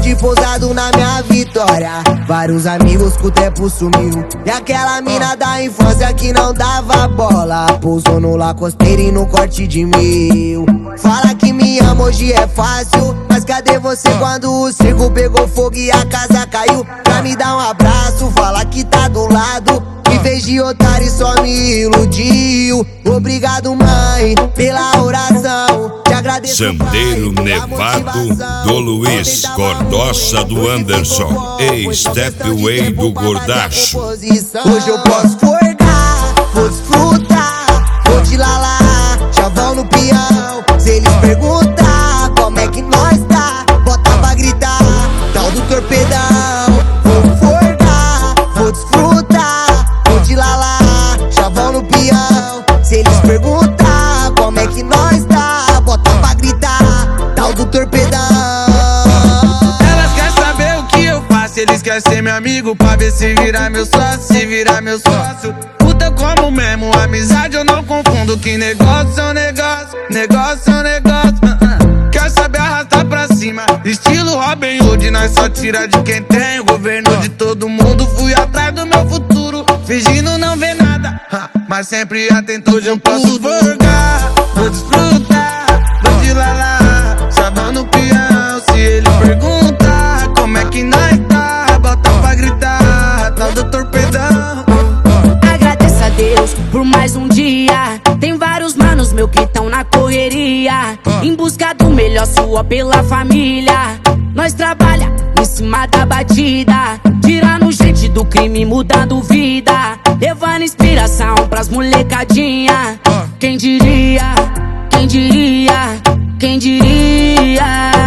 bonde pousado na minha vitória. Vários amigos que o tempo sumiu. E aquela mina da infância que não dava bola pousou no Lacosteira e no corte de 1000. Fala que me ama, hoje é fácil, mas cadê você quando o circo pegou fogo e a casa caiu? Pra me dar um abraço, fala que tá do lado. Em vez de otário só me iludiu. Obrigado, mãe, pela oração. Te agradeço, Sandeiro Nevado do Luiz, Cordoça do Anderson e Stepway do Gordacho. Hoje eu posso forgar, vou desfrutar, vou te lalar, chavão no peão. Se eles perguntar como é que nós tá, bota pra gritar, tal do torpedão. Vou forgar, vou desfrutar, vou te lalar, chavão no peão. Se eles perguntar como é que nós tá, bota pra gritar, tal do torpedão. Elas querem saber o que eu faço, eles querem ser meu amigo pra ver se virar meu sócio, se virar meu sócio. Puta como mesmo, amizade eu não confundo, que negócio é um negócio, negócio é um negócio. Quer saber arrastar pra cima, estilo Robin Hood, nós só tira de quem tem. O governo de todo mundo, fui atrás do meu futuro, fingindo não ver nada, mas sempre atento. Hoje eu posso forgar, vou desfrutar, vou te lalar, chavão no peão. Se ele perguntar como é que nós tá, bota pra gritar, tal do torpedão. Agradeço a Deus por mais um dia. Tem vários manos meu que tão na correria, em busca do melhor, sua pela família. Nós trabalha em cima da batida, tirando gente do crime, mudando vida, levando inspiração pras molecadinha. Quem diria, quem diria, quem diria?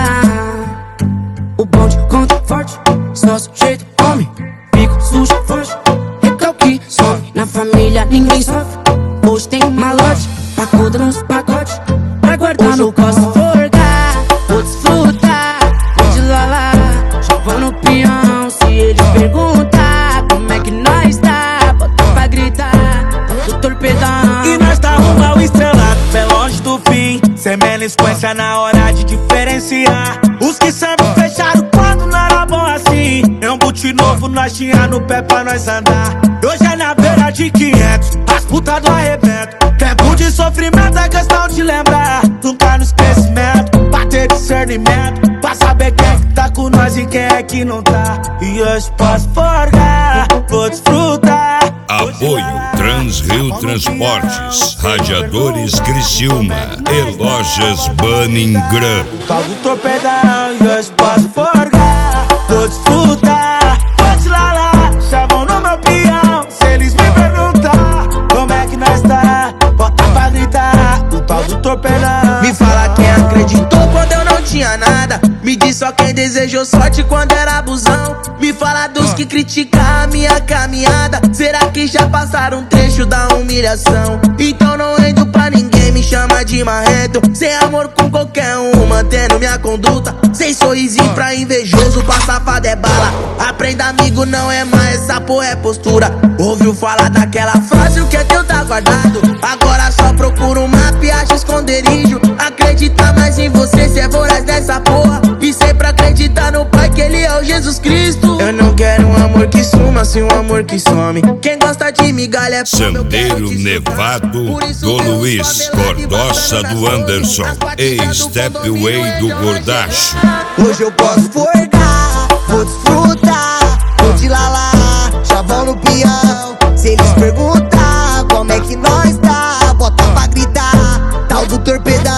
O bonde conta forte, só sujeito homem, fico sujo forte, recalque some. Na família ninguém sofre, hoje tem malote, pacuda nos pacotes, pra guardar no posso forgar, vou desfrutar, vou te lalar, chavão no peão. Se eles perguntar como é que nós tá, bota pra gritar, do torpedão. E nós tá rumo ao estrelado, bem longe do fim, sem melisquência na hora de diferenciar. Os que sempre fecharam quando não era bom assim, é um boot novo, nós tinha no pé pra nós andar. Hoje é na beira de 500, as putas do arrebento. Tempo de sofrimento é questão de lembrar, nunca no esquecimento, pra ter discernimento, pra saber quem é que tá com nós e quem é que não tá. E hoje posso forgar, vou desfrutar. Apoio Transrio Transportes, Radiadores Criciúma e Lojas Baningran. Tal do torpedão, e hoje posso forgar, vou desfrutar, vou te lalar, chavão no meu peão. Se eles me perguntar como é que nós tá, bota pra gritar, o tal do torpedão. Me fala quem acreditou quando eu não tinha nada, me diz só quem desejou sorte quando era abusão. Me fala dos que criticam a minha caminhada, será que já passaram um trecho da humilhação? Então não rendo pra ninguém, me chama de marreto, sem amor com qualquer um, mantendo minha conduta, sem sorrisinho pra invejoso, pra safado é bala. Aprenda amigo, não é mais, essa porra é postura. Ouviu falar daquela frase, o que é teu tá guardado, agora só procura um mapa e acha esconderijo. Acredita mais em você, se é voraz dessa porra, e sempre acreditar no Pai, que Ele é o Jesus Cristo. Eu não quero um amor que suma, sim um amor que some. Quem gosta de migalha é Sandeiro Nevado do Luiz, Cordoça do Anderson e Stepway do Gordacho. Hoje eu posso forgar, vou desfrutar, vou te lalar, chavão no peão. Se eles perguntar como é que nós tá, bota pra gritar, tal do torpedão.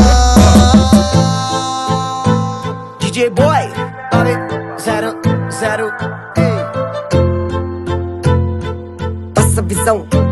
DJ Boy 900, passa a visão.